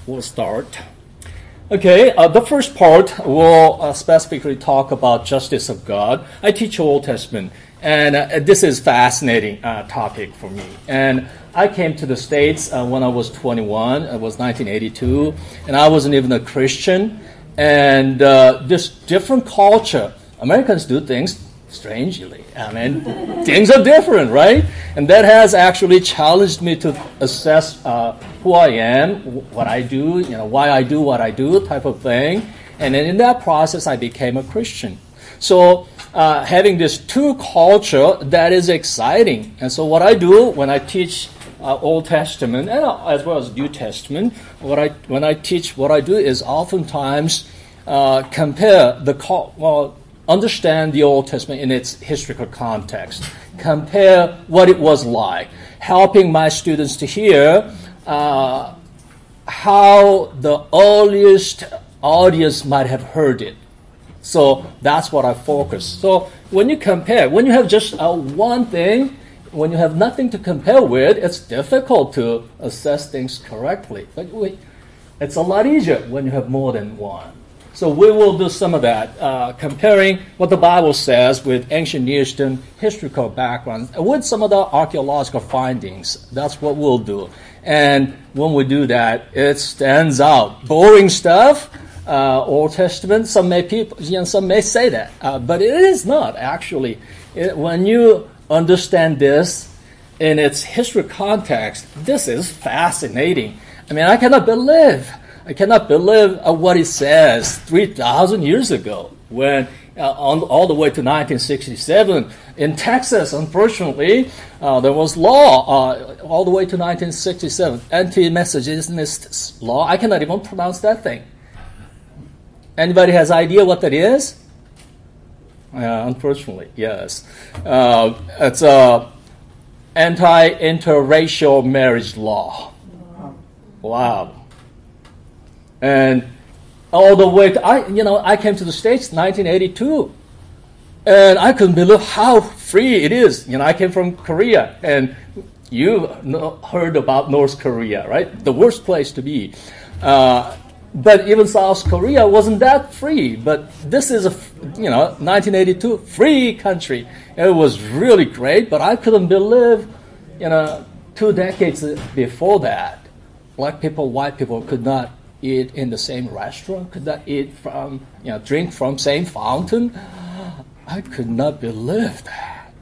we'll start. Okay, the first part will specifically talk about justice of God. I teach Old Testament, and this is fascinating topic for me. And I came to the States when I was 21. It was 1982, and I wasn't even a Christian. And this different culture, Americans do things strangely. I mean, things are different, right? And that has actually challenged me to assess who I am, what I do, why I do what I do, type of thing. And then in that process, I became a Christian. So having this two culture, that is exciting. And so what I do when I teach Old Testament and as well as New Testament, when I teach, what I do is oftentimes compare understand the Old Testament in its historical context, compare what it was like, helping my students to hear how the earliest audience might have heard it. So that's what I focus. So when you compare, when you have just one thing, when you have nothing to compare with, it's difficult to assess things correctly. But it's a lot easier when you have more than one. So we will do some of that, comparing what the Bible says with ancient Near Eastern historical background, with some of the archaeological findings. That's what we'll do. And when we do that, it stands out. Boring stuff, Old Testament, some may say that, but it is not actually. When you understand this in its historical context, this is fascinating. I mean, I cannot believe what it says 3,000 years ago when all the way to 1967 in Texas, unfortunately, there was law all the way to 1967, anti-miscegenist law. I cannot even pronounce that thing. Anybody has idea what that is? Unfortunately, yes. It's anti-interracial marriage law. Wow. And all the way to, I came to the States in 1982, and I couldn't believe how free it is. I came from Korea, and you heard about North Korea, right? The worst place to be. But even South Korea wasn't that free. But this is 1982 free country. It was really great, but I couldn't believe, 2 decades before that, black people, white people could not eat in the same restaurant, could not eat from, drink from same fountain. I could not believe that.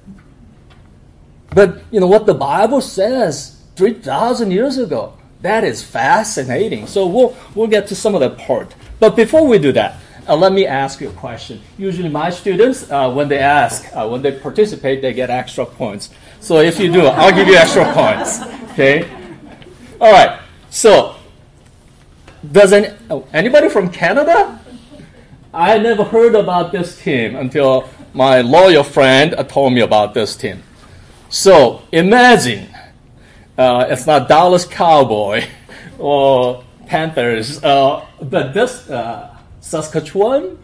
But what the Bible says 3,000 years ago, that is fascinating. So we'll get to some of that part. But before we do that, let me ask you a question. Usually my students, when they participate, they get extra points. So if you do, I'll give you extra points. Okay? All right. So, does anybody from Canada? I never heard about this team until my lawyer friend told me about this team. So, imagine it's not Dallas Cowboy or Panthers, but this Saskatchewan.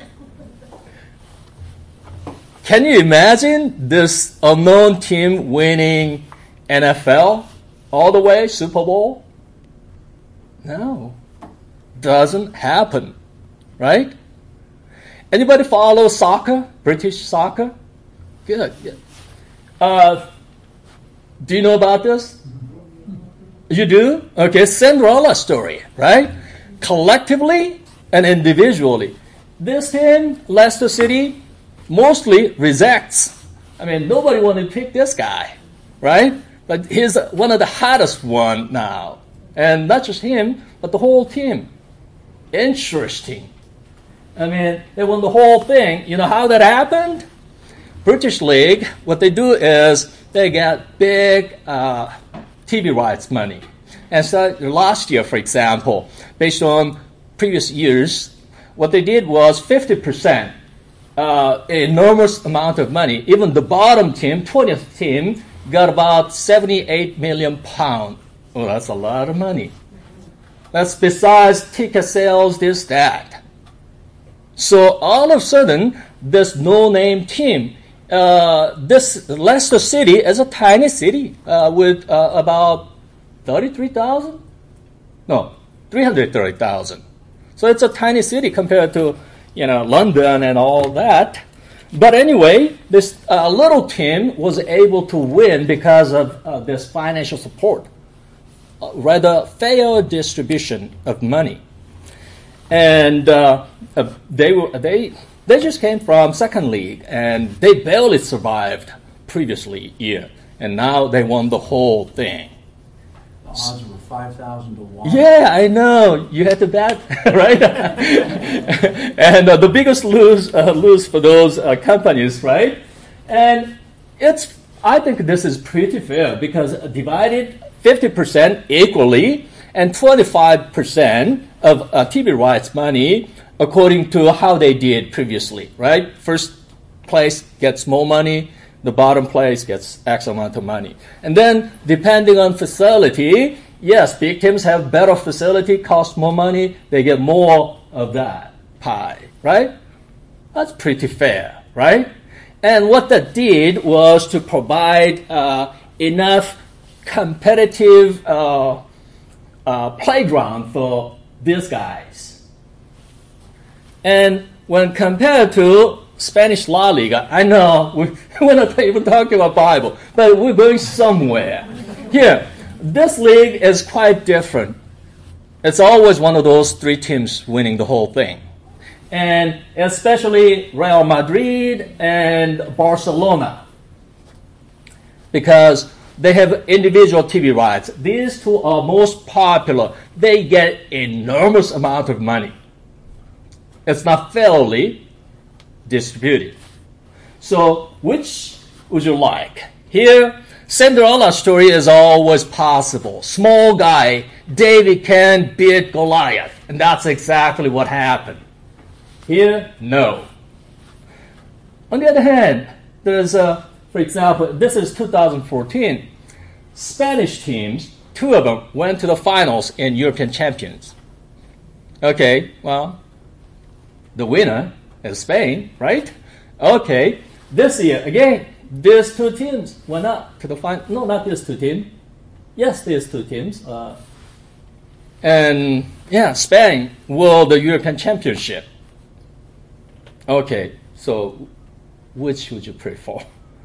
Can you imagine this unknown team winning NFL all the way, Super Bowl? No. Doesn't happen, right? Anybody follow soccer, British soccer? Good. Do you know about this? You do? Okay, Cinderella story, right? Collectively and individually. This team, Leicester City, mostly rejects. I mean, nobody wanted to pick this guy, right? But he's one of the hottest one now. And not just him, but the whole team. Interesting. I mean, they won the whole thing. You know how that happened? British League, what they do is they get big TV rights money. And so last year, for example, based on previous years, what they did was 50%, enormous amount of money. Even the bottom team, 20th team, got about £78 million. Oh, that's a lot of money. That's besides ticket sales, this, that. So all of a sudden, this no-name team, this Leicester City is a tiny city with about 33,000? No, 330,000. So it's a tiny city compared to, London and all that. But anyway, this little team was able to win because of this financial support, rather fair distribution of money. And they just came from second league, and they barely survived previously year, and now they won the whole thing. The odds were 5,000 to 1. Yeah, I know. You had to bet, right? And the biggest lose for those companies, right? And I think this is pretty fair because divided 50% equally and 25% of TV rights money according to how they did previously, right? First place gets more money. The bottom place gets X amount of money. And then, depending on facility, yes, big teams have better facility, cost more money, they get more of that pie, right? That's pretty fair, right? And what that did was to provide enough competitive playground for these guys. And when compared to Spanish La Liga, I know we're not even talking about Bible, but we're going somewhere. Here, this league is quite different. It's always one of those three teams winning the whole thing. And especially Real Madrid and Barcelona, because they have individual TV rights. These two are most popular. They get enormous amount of money. It's not fairly distributed. So, which would you like? Here, Cinderella story is always possible. Small guy, David can beat Goliath. And that's exactly what happened. Here, no. On the other hand, there's for example, this is 2014. Spanish teams, two of them went to the finals in European Champions. Okay, well, the winner is Spain, right? Okay, this year, again, these two teams went up to the final. No, not these two teams. Yes, these two teams. And yeah, Spain won the European Championship. Okay, so which would you prefer?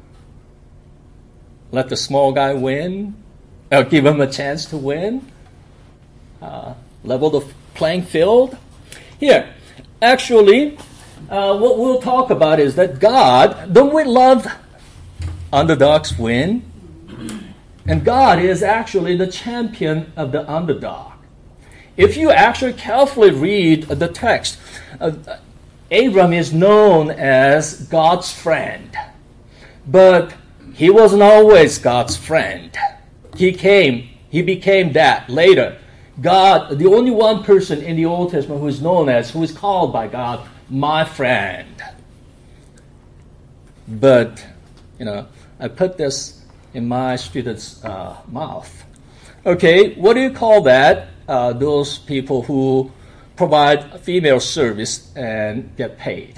Let the small guy win? Or give him a chance to win? Level the playing field? Here, actually, what we'll talk about is that God, don't we love underdogs win? And God is actually the champion of the underdog. If you actually carefully read the text, Abram is known as God's friend. But he wasn't always God's friend. He became that later. God, the only one person in the Old Testament who is called by God, my friend. But, I put this in my students' mouth. Okay, what do you call that? Those people who provide female service and get paid.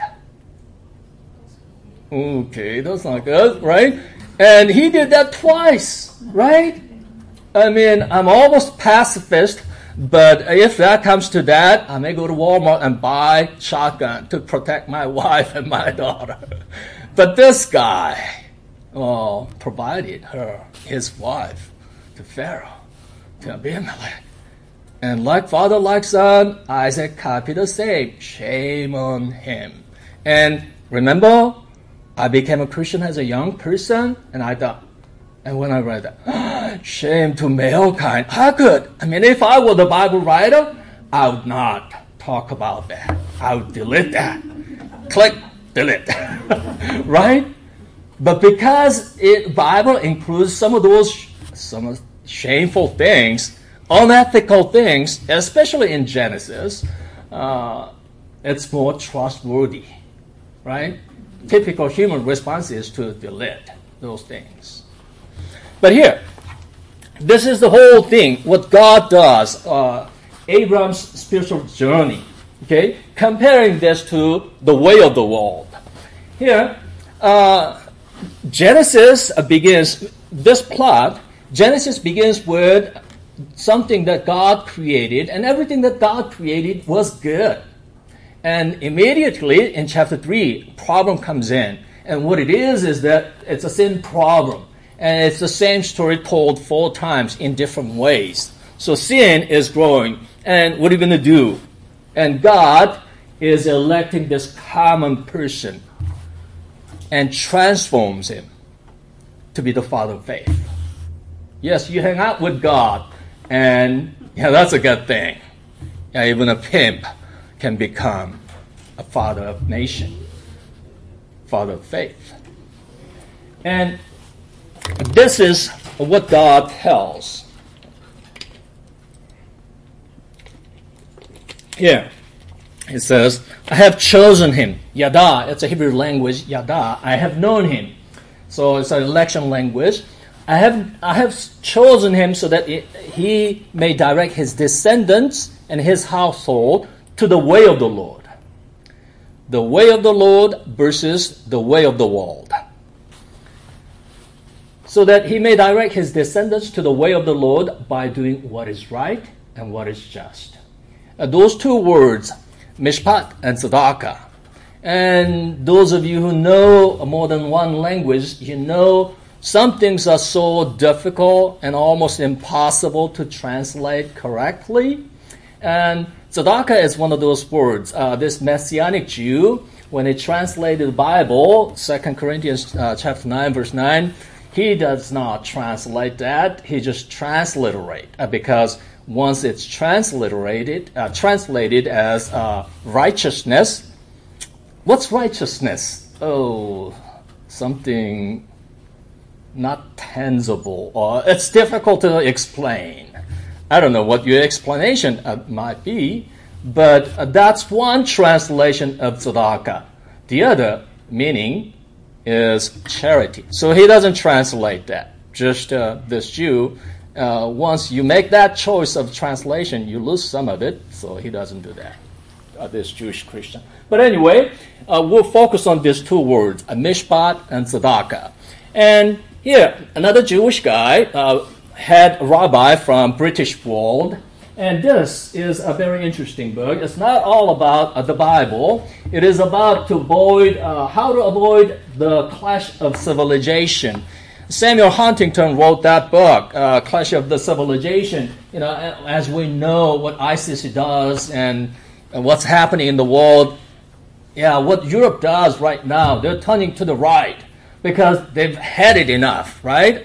Okay, that's not good, right? And he did that twice, right? I mean, I'm almost pacifist, but if that comes to that, I may go to Walmart and buy shotgun to protect my wife and my daughter. But this guy provided his wife, to Pharaoh, to Abimelech. And like father, like son, Isaac copied the same. Shame on him. And remember, I became a Christian as a young person, and I thought, and when I read that, shame to mankind. How could? I mean, if I were the Bible writer, I would not talk about that. I would delete that. Click, delete. Right? But because Bible includes some shameful things, unethical things, especially in Genesis, it's more trustworthy, right? Typical human response is to delete those things. But here, this is the whole thing, what God does, Abraham's spiritual journey, okay? Comparing this to the way of the world. Here, Genesis begins with something that God created, and everything that God created was good. And immediately in chapter 3, problem comes in. And what it is that it's a sin problem. And it's the same story told 4 times in different ways. So sin is growing. And what are you going to do? And God is electing this common person and transforms him to be the father of faith. Yes, you hang out with God, and that's a good thing. Even a pimp can become a father of nation, father of faith. And this is what God tells. Here, it says, I have chosen him. Yada, it's a Hebrew language, yada. I have known him. So it's an election language. I have chosen him so that he may direct his descendants and his household to the way of the Lord. The way of the Lord versus the way of the world. So that he may direct his descendants to the way of the Lord by doing what is right and what is just. Those 2 words, mishpat and tzedakah. And those of you who know more than one language, you know some things are so difficult and almost impossible to translate correctly. And tzedakah is one of those words. This Messianic Jew, when he translated the Bible, 2 Corinthians chapter 9, verse 9, he does not translate that. He just transliterate because once it's translated as righteousness, what's righteousness? Oh, something not tangible, or it's difficult to explain. I don't know what your explanation might be, but that's one translation of tzedakah. The other meaning is charity. So he doesn't translate that. Just this Jew, once you make that choice of translation, you lose some of it, so he doesn't do that, this Jewish Christian. But anyway, we'll focus on these 2 words, mishpat and tzedakah. And here, another Jewish guy, head rabbi from British world, and this is a very interesting book. It's not all about the Bible. It is about how to avoid the clash of civilization. Samuel Huntington wrote that book, Clash of the Civilization. As we know what ISIS does and what's happening in the world. Yeah, what Europe does right now, they're turning to the right because they've had it enough, right?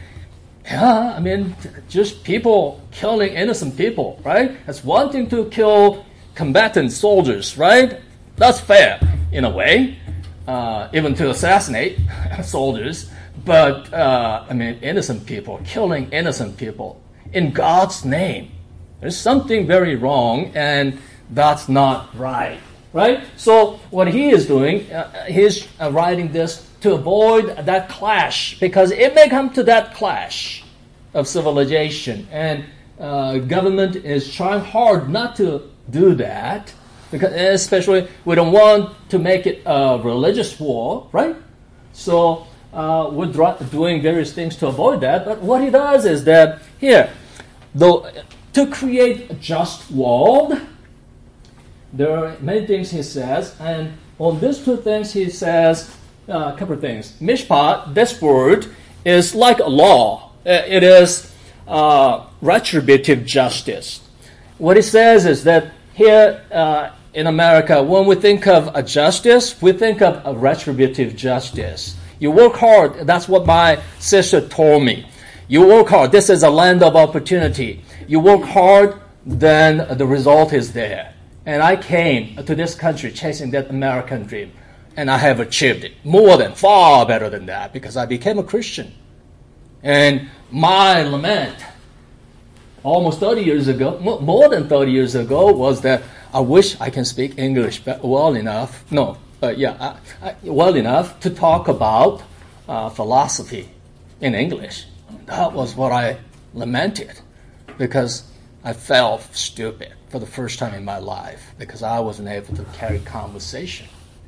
Just people killing innocent people, right? It's one thing to kill combatant soldiers, right? That's fair in a way, even to assassinate soldiers. But, innocent people, killing innocent people in God's name. There's something very wrong, and that's not right, right? So what he is doing, he's writing this to avoid that clash, because it may come to that clash of civilization, and government is trying hard not to do that, because especially we don't want to make it a religious war, right? So we're doing various things to avoid that. But what he does is that here, to create a just world, there are many things he says, and on these 2 things he says a couple of things. Mishpat, this word, is like a law. It is retributive justice. What he says is that here in America, when we think of a justice, we think of a retributive justice. You work hard. That's what my sister told me. You work hard. This is a land of opportunity. You work hard, then the result is there. And I came to this country chasing that American dream, and I have achieved it. Far better than that, because I became a Christian. And my lament, almost 30 years ago, more than 30 years ago, was that I wish I can speak English well enough. Well enough to talk about philosophy in English. That was what I lamented, because I felt stupid for the first time in my life, because I wasn't able to carry conversation.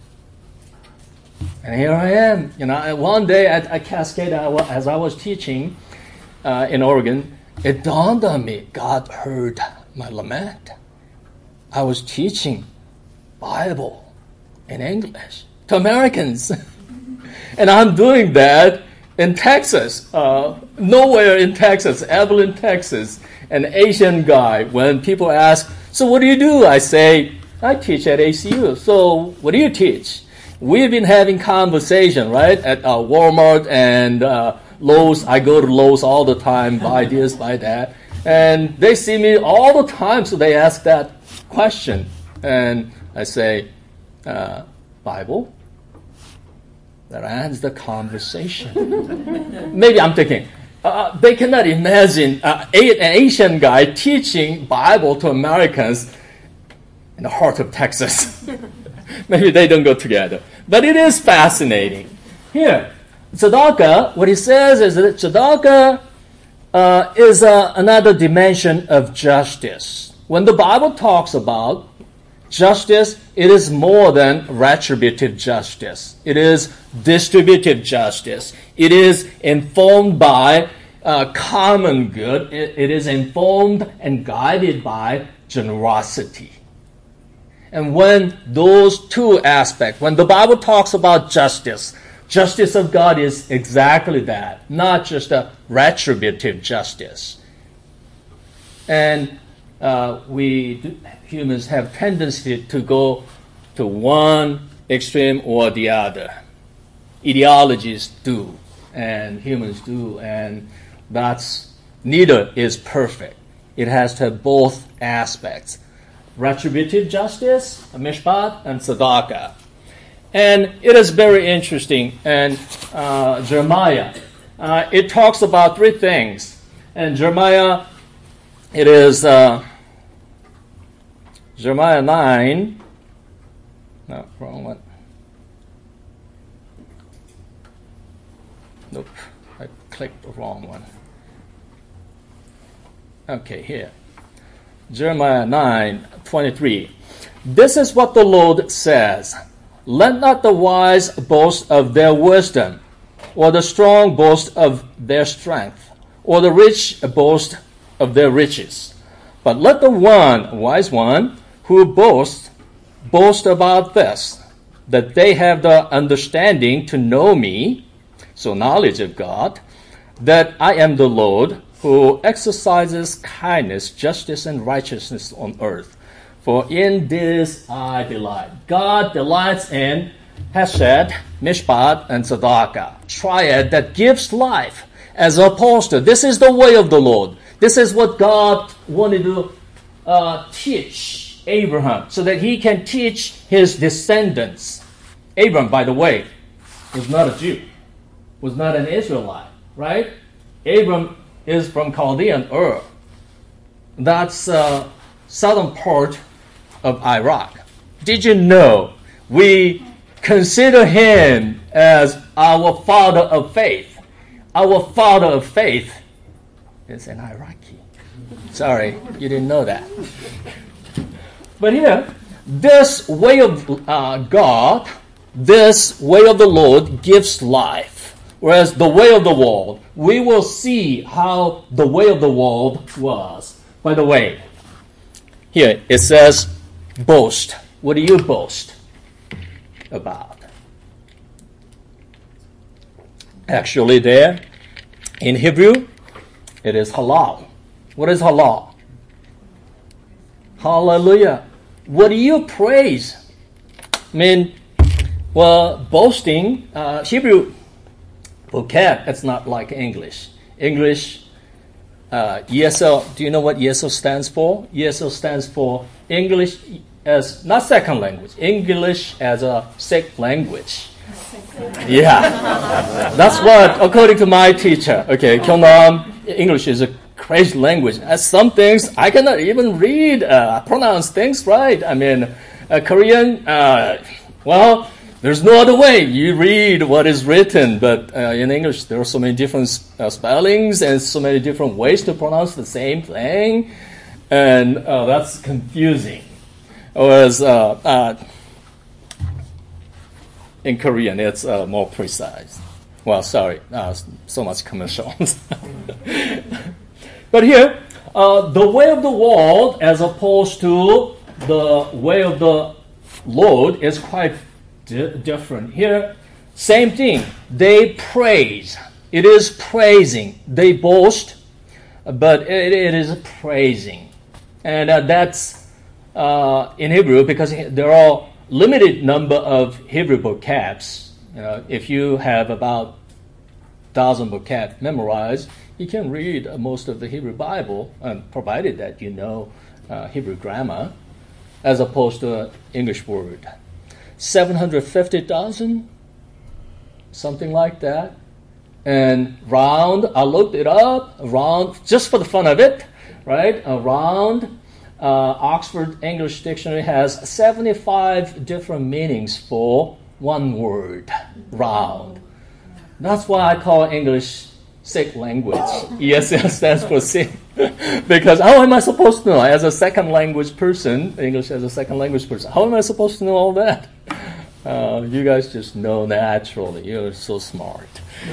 And here I am. One day at Cascade, as I was teaching in Oregon, it dawned on me, God heard my lament. I was teaching Bible in English to Americans. And I'm doing that in Texas, nowhere in Texas, Abilene, Texas. An Asian guy, when people ask, so what do you do? I say, I teach at ACU. So what do you teach? We've been having conversation, right, at Walmart and Lowe's. I go to Lowe's all the time, buy this, buy that. And they see me all the time, so they ask that question. And I say, Bible? That ends the conversation. Maybe I'm thinking, they cannot imagine an Asian guy teaching Bible to Americans in the heart of Texas. Maybe they don't go together. But it is fascinating. Here, tzedakah, what he says is that tzedakah is another dimension of justice. When the Bible talks about justice, it is more than retributive justice. It is distributive justice. It is informed by common good. It is informed and guided by generosity. And when those two aspects, when the Bible talks about justice, justice of God is exactly that, not just a retributive justice. And we humans have tendency to go to one extreme or the other. Ideologies do, and humans do, and that's neither is perfect. It has to have both aspects. Retributive justice, mishpat, and tzedakah. And it is very interesting. And Jeremiah, it talks about three things. And Jeremiah, it is Jeremiah 9. No, wrong one. Nope, I clicked the wrong one. Okay, here. Jeremiah 9:23. This is what the Lord says. Let not the wise boast of their wisdom, or the strong boast of their strength, or the rich boast of their riches. But let the wise one, who boast about this, that they have the understanding to know me, so knowledge of God, that I am the Lord, who exercises kindness, justice, and righteousness on earth. For in this I delight. God delights in Hesed, Mishpat, and Tzedakah, triad that gives life, as opposed to, this is the way of the Lord. This is what God wanted to teach Abraham, so that he can teach his descendants. Abraham, by the way, was not a Jew, was not an Israelite, right? Abraham is from Chaldean Ur. That's southern part of Iraq. Did you know we consider him as our father of faith? Our father of faith is an Iraqi. Sorry, you didn't know that. But here, this way of God, this way of the Lord gives life. Whereas the way of the world, we will see how the way of the world was. By the way, here it says, boast. What do you boast about? Actually there, in Hebrew, it is halal. What is halal? Hallelujah. What do you praise? I mean, well, boasting, Hebrew vocab, it's not like English. English, ESL, do you know what ESL stands for? ESL stands for English as, not second language, English as a sixth language. Yeah. That's what, according to my teacher, okay, Kyunam, English is a crazy language. As some things, I cannot even read, pronounce things right. I mean, Korean, well, there's no other way. You read what is written, but in English, there are so many different spellings and so many different ways to pronounce the same thing, and that's confusing. Whereas in Korean, it's more precise. Well, sorry, so much commercials. But here, the way of the world as opposed to the way of the Lord is quite different. Here, same thing. They praise. It is praising. They boast, but it is praising. And that's in Hebrew because there are limited number of Hebrew vocabs. If you have about 1,000 vocab memorized, you can read most of the Hebrew Bible, provided that you know Hebrew grammar, as opposed to an English word. 750,000, something like that. And round, I looked it up, round, just for the fun of it, right? Round, Oxford English Dictionary has 75 different meanings for one word, round. That's why I call English sick language. ESL stands for sick. Because how am I supposed to know? As a second language person, English as a second language person, how am I supposed to know all that? You guys just know naturally. You're so smart.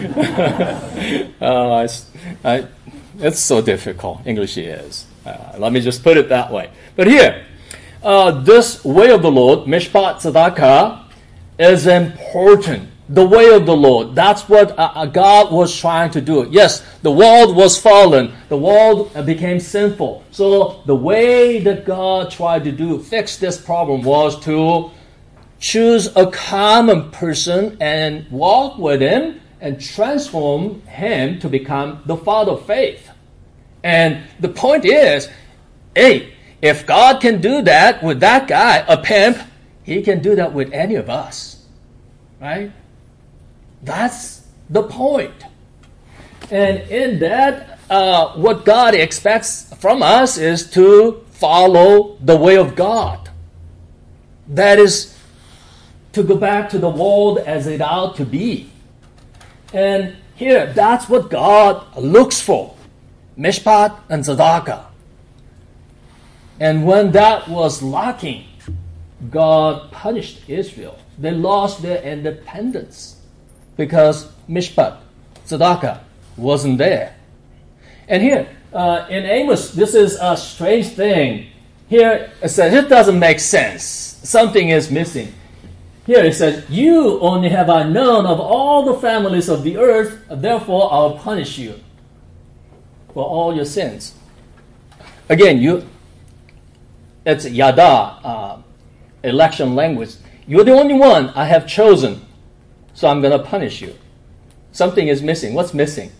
It's so difficult. English is. Let me just put it that way. But here, this way of the Lord, Mishpat Tzedakah, is important. The way of the Lord. That's what God was trying to do. Yes, the world was fallen. The world became sinful. So the way that God tried to fix this problem was to choose a common person and walk with him and transform him to become the father of faith. And the point is, hey, if God can do that with that guy, a pimp, he can do that with any of us. Right? That's the point. And in that, what God expects from us is to follow the way of God. That is to go back to the world as it ought to be. And here, that's what God looks for. Mishpat and Tzedakah. And when that was lacking, God punished Israel. They lost their independence because Mishpat, Tzedakah, wasn't there. And here, in Amos, this is a strange thing. Here, it says, it doesn't make sense. Something is missing. Here it says, you only have I known of all the families of the earth, therefore I'll punish you for all your sins. Again, it's Yada, election language. You're the only one I have chosen, so I'm going to punish you. Something is missing. What's missing?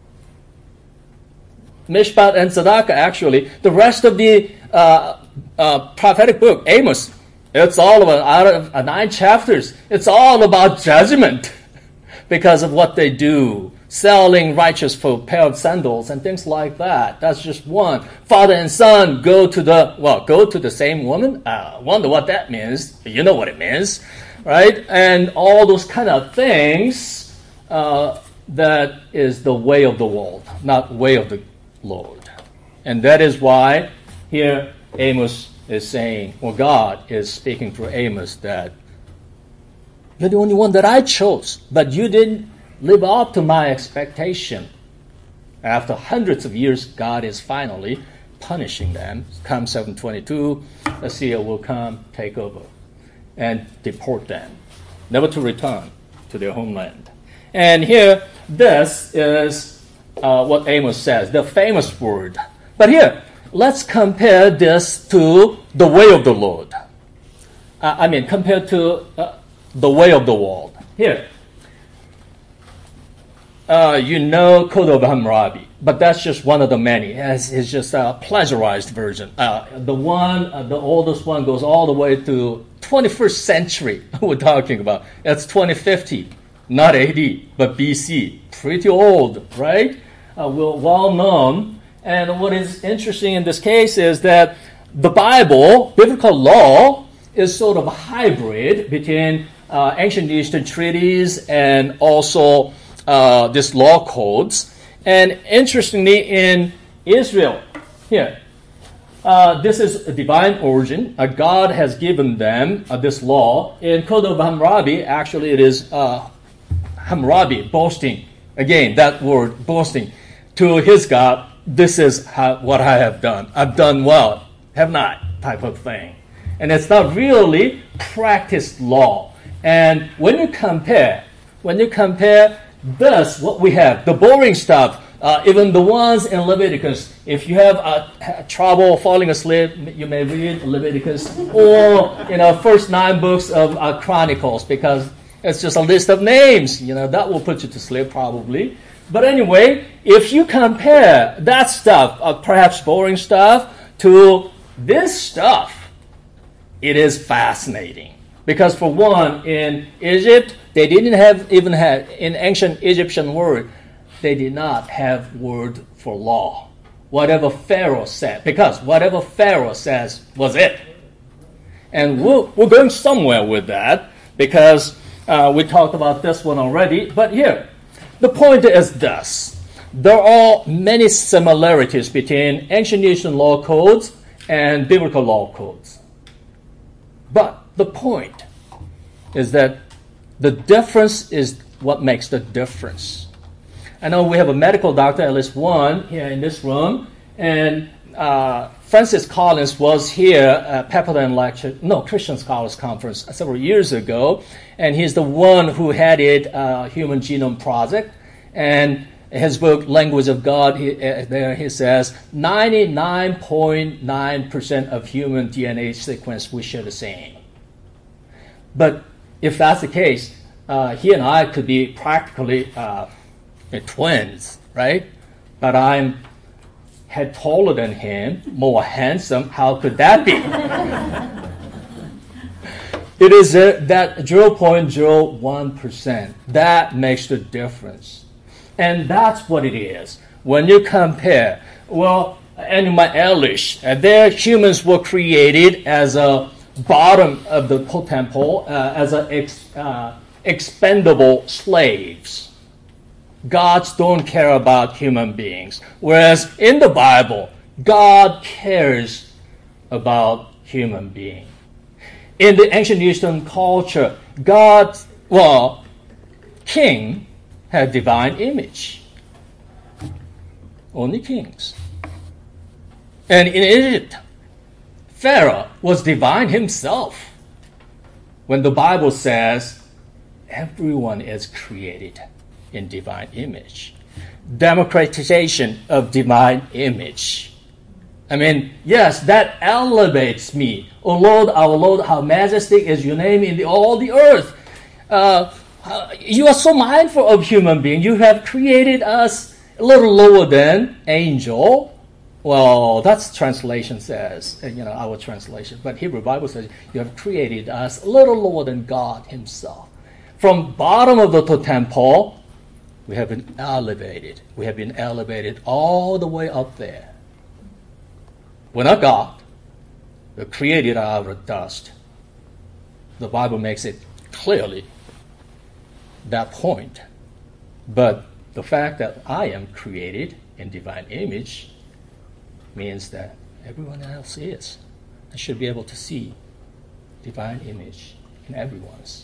Mishpat and Tzedakah, actually. The rest of the prophetic book, Amos, it's all about, out of 9 chapters, it's all about judgment because of what they do. Selling righteous for a pair of sandals and things like that. That's just one. Father and son go to the same woman. Wonder what that means. You know what it means, right? And all those kind of things, that is the way of the world, not way of the Lord. And that is why here Amos is saying, well, God is speaking through Amos that you're the only one that I chose, but you didn't live up to my expectation. After hundreds of years, God is finally punishing them. Come 722, Assyria will come, take over, and deport them, never to return to their homeland. And here, this is what Amos says, the famous word. But here, let's compare this to the way of the Lord. Compared to the way of the world. Here, Code of Hammurabi, but that's just one of the many. It's just a plagiarized version. The oldest one goes all the way to 21st century. We're talking about. It's 2050, not AD, but BC. Pretty old, right? Well known. And what is interesting in this case is that the Bible, biblical law, is sort of a hybrid between ancient Eastern treaties and also these law codes. And interestingly, in Israel, here, this is a divine origin. God has given them this law. In Code of Hammurabi, actually it is Hammurabi, boasting. Again, that word, boasting, to his God, this is what I have done. I've done well, have not, type of thing. And it's not really practiced law. And when you compare this, what we have, the boring stuff, even the ones in Leviticus, if you have trouble falling asleep, you may read Leviticus or, first 9 books of Chronicles, because it's just a list of names. That will put you to sleep probably. But anyway, if you compare that stuff, perhaps boring stuff, to this stuff, it is fascinating. Because for one, in Egypt, they didn't even have, in ancient Egyptian word, they did not have word for law. Whatever Pharaoh said, because whatever Pharaoh says was it. And we're going somewhere with that, because we talked about this one already. But here, the point is this. There are many similarities between ancient Egyptian law codes and biblical law codes. But the point is that the difference is what makes the difference. I know we have a medical doctor, at least one, here in this room, and Francis Collins was here at Pepperdine Christian Scholars Conference several years ago, and he's the one who headed Human Genome Project. And his book, Language of God, there he says 99.9% of human DNA sequence we share the same. But if that's the case, he and I could be practically twins, right? But I'm head taller than him, more handsome. How could that be? It is that 0.01% that makes the difference. And that's what it is. When you compare, Animal Eilish, their humans were created as a bottom of the totem pole, as expendable slaves. Gods don't care about human beings. Whereas in the Bible, God cares about human beings. In the ancient Eastern culture, king had divine image. Only kings. And in Egypt, Pharaoh was divine himself. When the Bible says everyone is created in divine image. Democratization of divine image. I mean, yes, that elevates me. O Lord, our Lord, how majestic is your name in all the earth. You are so mindful of human beings. You have created us a little lower than angel. Well, that's translation says, our translation. But Hebrew Bible says, you have created us a little lower than God himself. From bottom of the totem pole, we have been elevated. We have been elevated all the way up there. We're not God. We're created out of dust. The Bible makes it clearly that point. But the fact that I am created in divine image means that everyone else is. I should be able to see divine image in everyone's.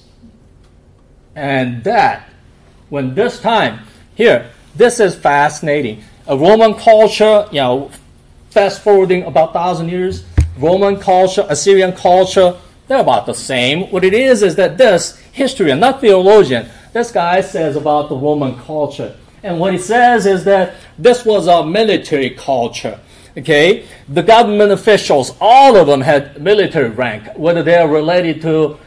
And that, when this time, here, this is fascinating. A Roman culture, fast forwarding about 1,000 years, Roman culture, Assyrian culture, they're about the same. What it is that this historian, not theologian, this guy says about the Roman culture. And what he says is that this was a military culture. Okay? The government officials, all of them had military rank, whether they're related to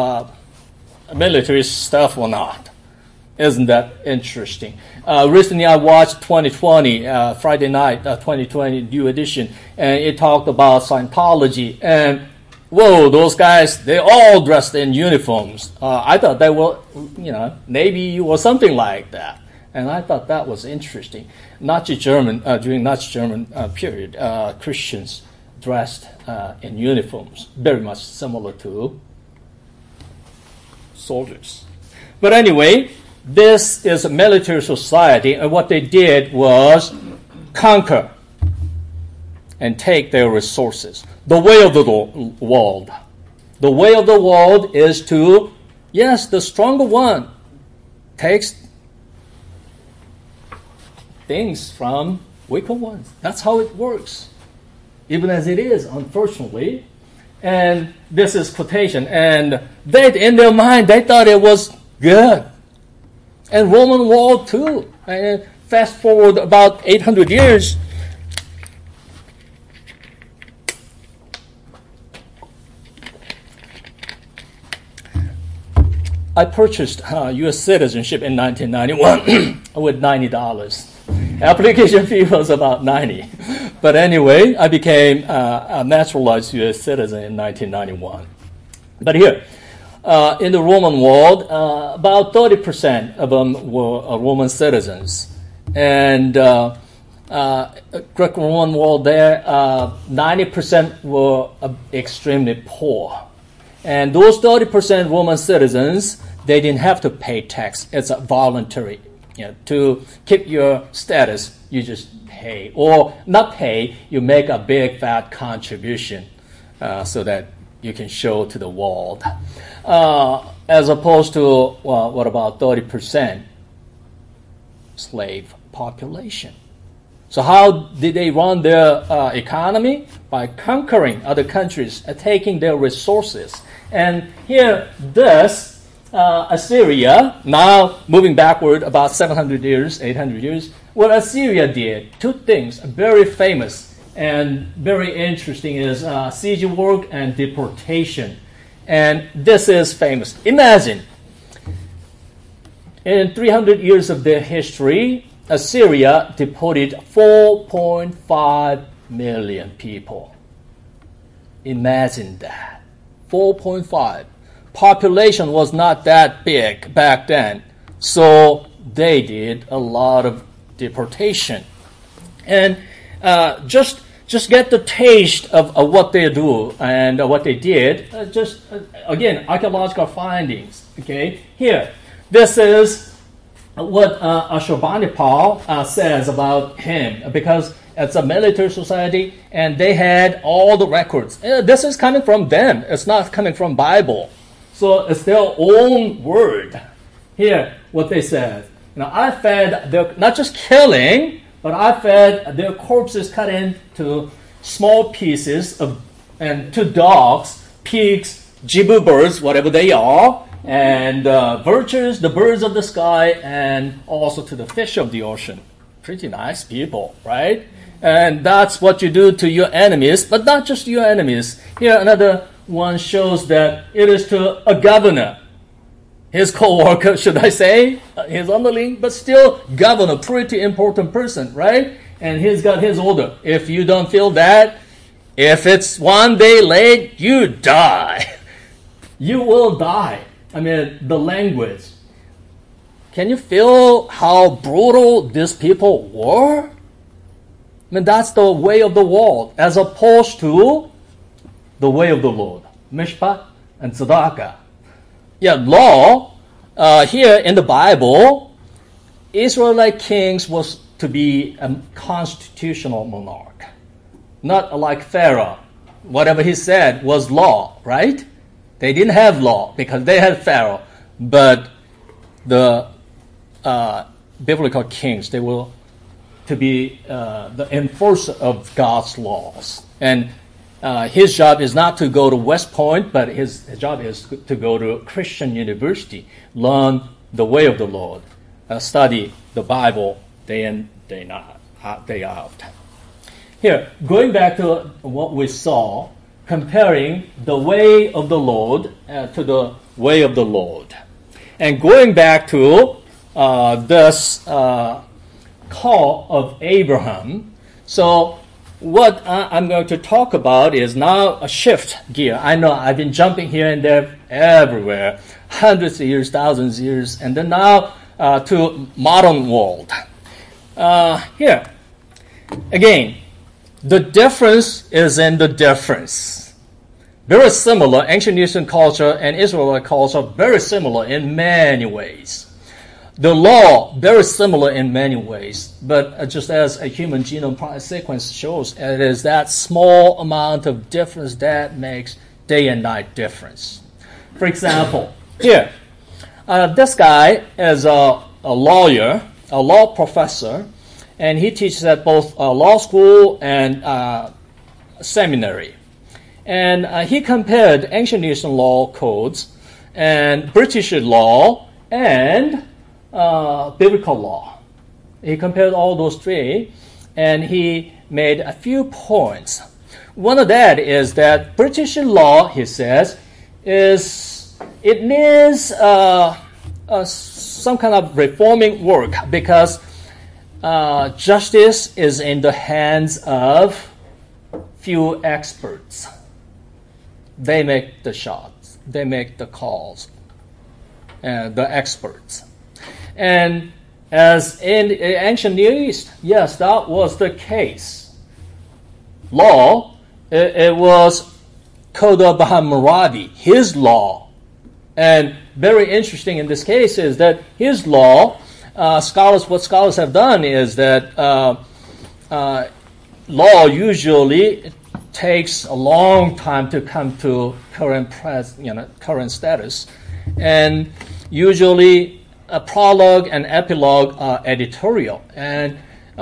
military stuff or not. Isn't that interesting? Recently I watched 2020, Friday night, 2020 new edition, and it talked about Scientology. And whoa, those guys, they all dressed in uniforms. I thought they were, Navy or something like that. And I thought that was interesting. During Nazi German period, Christians dressed in uniforms, very much similar to soldiers. But anyway, this is a military society, and what they did was conquer and take their resources. The way of the world. The way of the world is to, yes, the stronger one takes things from weaker ones. That's how it works, even as it is, unfortunately. And this is quotation. And they, in their mind, they thought it was good. And Roman world too. And fast forward about 800 years. I purchased U.S. citizenship in 1991 with $90. Application fee was about $90. But anyway, I became a naturalized U.S. citizen in 1991. But here, in the Roman world, about 30% of them were Roman citizens. And Greco-Roman world there, 90% were extremely poor. And those 30% Roman citizens, they didn't have to pay tax. It's a voluntary. To keep your status, you just pay. Or not pay, you make a big fat contribution so that you can show to the world. As opposed to, what about 30% slave population? So how did they run their economy? By conquering other countries and taking their resources. And here, this, Assyria, now moving backward about 700 years, 800 years, what Assyria did, two things, very famous and very interesting is siege work and deportation. And this is famous. Imagine, in 300 years of their history, Assyria deported 4.5 million people. Imagine that. 4.5. Population was not that big back then, so they did a lot of deportation. And just get the taste of what they do and what they did. Again, archaeological findings. Okay, here, this is what Ashurbanipal says about him, because it's a military society, and they had all the records. This is coming from them. It's not coming from Bible. So it's their own word. Here, what they said. I fed their, not just killing, but I fed their corpses cut into small pieces and to dogs, pigs, jibu birds, whatever they are, and vultures, the birds of the sky, and also to the fish of the ocean. Pretty nice people, right? And that's what you do to your enemies, but not just your enemies. Here, another one shows that it is to a governor, his co-worker, should I say, his underling, but still governor, pretty important person, right? And he's got his order. If you don't feel that, if it's one day late, you die. You will die. I mean, the language. Can you feel how brutal these people were? I mean, that's the way of the world, as opposed to the way of the Lord. Mishpat and tzedakah. Yeah, law, here in the Bible, Israelite kings was to be a constitutional monarch. Not like Pharaoh. Whatever he said was law, right? They didn't have law because they had Pharaoh. But the biblical kings, they were to be the enforcer of God's laws. And his job is not to go to West Point, but his job is to go to Christian university, learn the way of the Lord, study the Bible day in, day out. Here, going back to what we saw, comparing the way of the Lord to the way of the Lord. And going back to this call of Abraham. So what I'm going to talk about is now a shift gear. I know I've been jumping here and there everywhere, hundreds of years, thousands of years, and then now to modern world. Here, again, the difference is in the difference. Very similar, ancient Eastern culture and Israelite culture, very similar in many ways. The law, very similar in many ways, but just as a human genome sequence shows, it is that small amount of difference that makes day and night difference. For example, here, this guy is a lawyer, a law professor, and he teaches at both law school and seminary. And he compared ancient Near Eastern law codes and British law and biblical law. He compared all those three, and he made a few points. One of that is that British law, he says, needs some kind of reforming work because justice is in the hands of few experts. They make the shots. They make the calls. The experts. And as in ancient Near East, yes, that was the case. Law, it was Code of Hammurabi, his law. And very interesting in this case is that his law, what scholars have done is that law usually takes a long time to come to current status, and usually a prologue and epilogue are editorial. And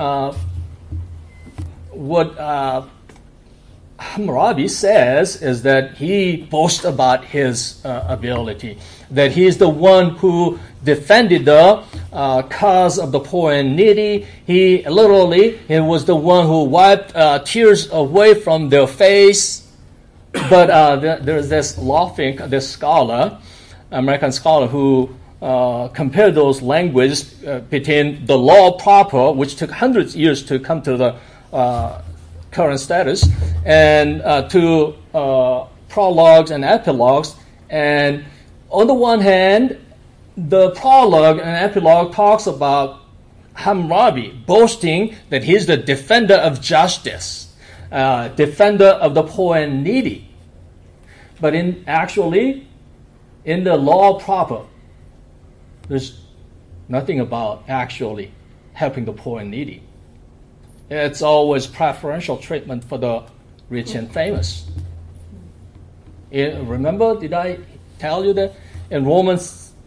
what Hammurabi says is that he boasts about his ability, that he is the one who defended the cause of the poor and needy. He was the one who wiped tears away from their face. But there's this scholar, American scholar, who compared those languages between the law proper, which took hundreds of years to come to the current status, and to prologues and epilogues. And on the one hand, the prologue and epilogue talks about Hammurabi boasting that he's the defender of justice, defender of the poor and needy. But in the law proper, there's nothing about actually helping the poor and needy. It's always preferential treatment for the rich and famous. Remember, did I tell you that in Roman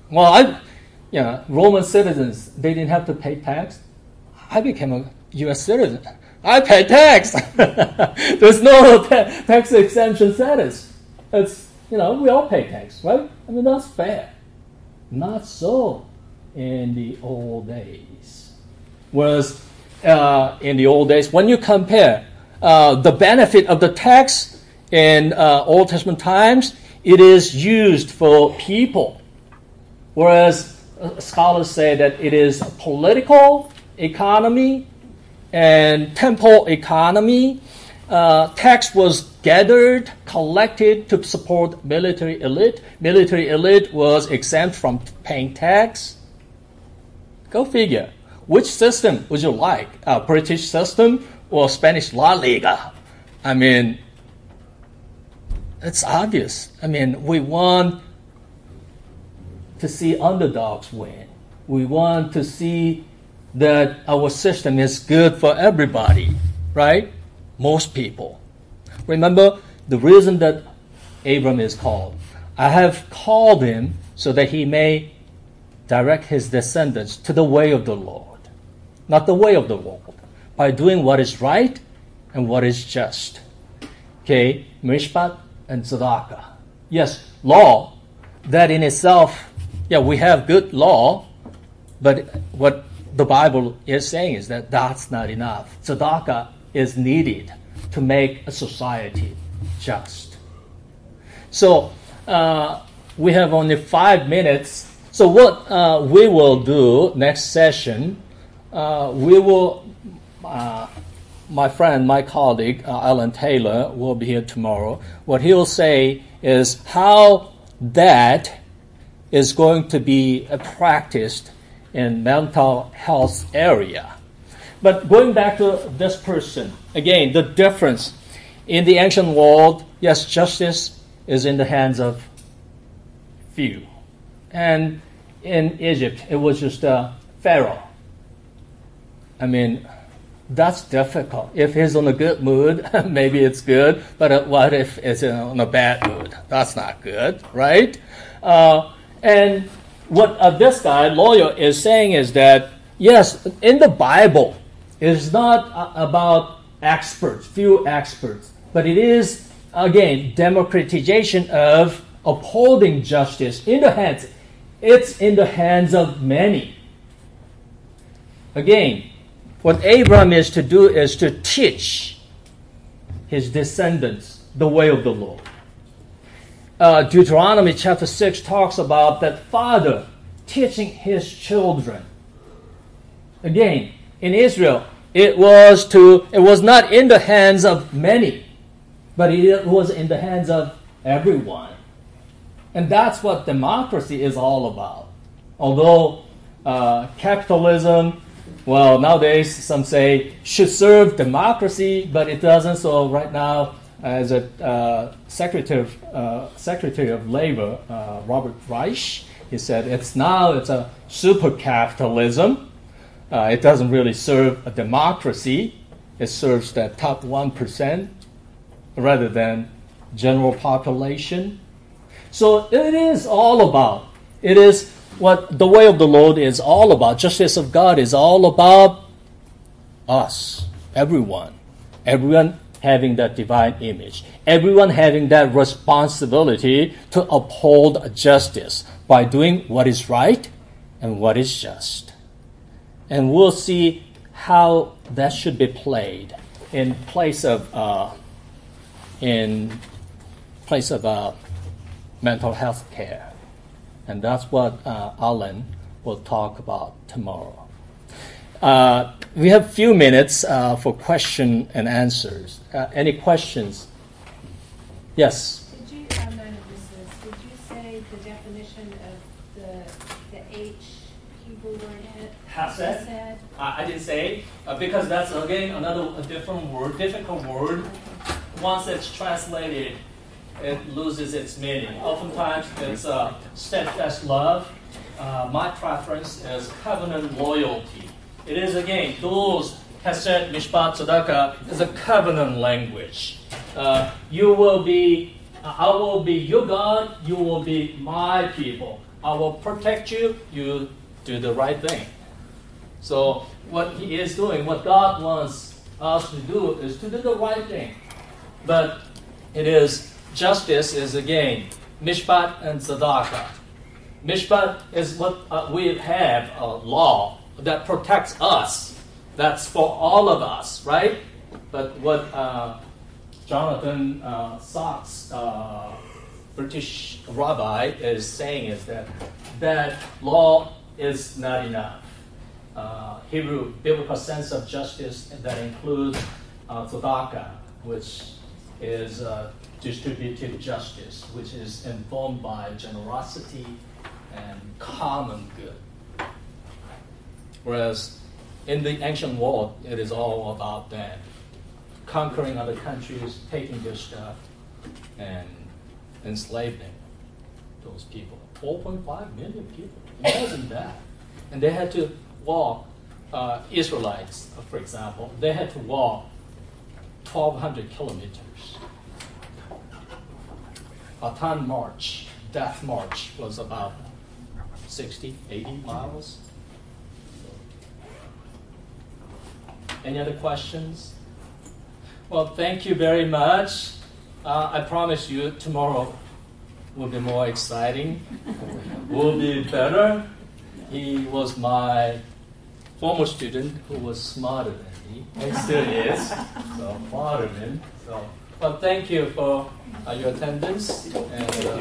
citizens, they didn't have to pay tax? I became a U.S. citizen. I pay tax. There's no tax exemption status. It's, we all pay tax, right? I mean, that's fair. Not so in the old days. Whereas in the old days, when you compare the benefit of the tax in Old Testament times, it is used for people. Whereas scholars say that it is political economy and temple economy. Tax was gathered, collected to support military elite. Military elite was exempt from paying tax. Go figure. Which system would you like? A British system or Spanish La Liga? I mean, it's obvious. I mean, we want to see underdogs win. We want to see that our system is good for everybody, right? Most people. Remember the reason that Abram is called. I have called him so that he may direct his descendants to the way of the Lord, not the way of the world, by doing what is right and what is just. Okay, mishpat and tzedakah. Yes, law, that in itself, we have good law, but what the Bible is saying is that that's not enough. Tzedakah is needed to make a society just. So we have only 5 minutes. So what we will do next session, we will, my friend, my colleague, Alan Taylor, will be here tomorrow. What he'll say is how that is going to be practiced in mental health area. But going back to this person, again, the difference. In the ancient world, yes, justice is in the hands of few. And in Egypt, it was just a Pharaoh. I mean, that's difficult. If he's in a good mood, maybe it's good. But what if it's in a bad mood? That's not good, right? And what this guy, lawyer, is saying is that, yes, in the Bible, It is not about experts, few experts, but it is, again, democratization of upholding justice in the hands. It's in the hands of many. Again, what Abraham is to do is to teach his descendants the way of the Lord. Deuteronomy chapter 6 talks about that father teaching his children. Again, in Israel, it was not in the hands of many, but it was in the hands of everyone. And that's what democracy is all about. Although capitalism, well, nowadays some say should serve democracy, but it doesn't. So right now, as a Secretary of Labor, Robert Reich, he said it's a super capitalism. It doesn't really serve a democracy. It serves the top 1% rather than general population. So it is all about. It is what the way of the Lord is all about. Justice of God is all about us, everyone having that divine image, everyone having that responsibility to uphold justice by doing what is right and what is just. And we'll see how that should be played in place of mental health care. And that's what Alan will talk about tomorrow. We have a few minutes for question and answers. Any questions? Yes? Did you say the definition of the H Hebrew word? Hesed? I didn't say, because that's again a different word, difficult word. Once it's translated, it loses its meaning. Oftentimes it's steadfast love. My preference is covenant loyalty. It is again, those Hesed, Mishpat, Tzedakah is a covenant language. I will be your God, you will be my people. I will protect you, you do the right thing. So what he is doing, what God wants us to do is to do the right thing. But it is, justice is again, Mishpat and Tzedakah. Mishpat is what we have a law that protects us. That's for all of us, right? But what Jonathan Sachs, British rabbi, is saying is that law is not enough. Hebrew biblical sense of justice that includes tzedakah, which is distributive justice, which is informed by generosity and common good. Whereas in the ancient world, it is all about them conquering other countries, taking their stuff, and enslaving those people. 4.5 million people. Imagine that. And they had to walk, Israelites, for example, they had to walk 1,200 kilometers. Bataan March, Death March, was about 60, 80 miles. Any other questions? Well, thank you very much. I promise you tomorrow will be more exciting, will be better. He was my former student who was smarter than me, and still is, so applaud him. So, well, thank you for your attendance, and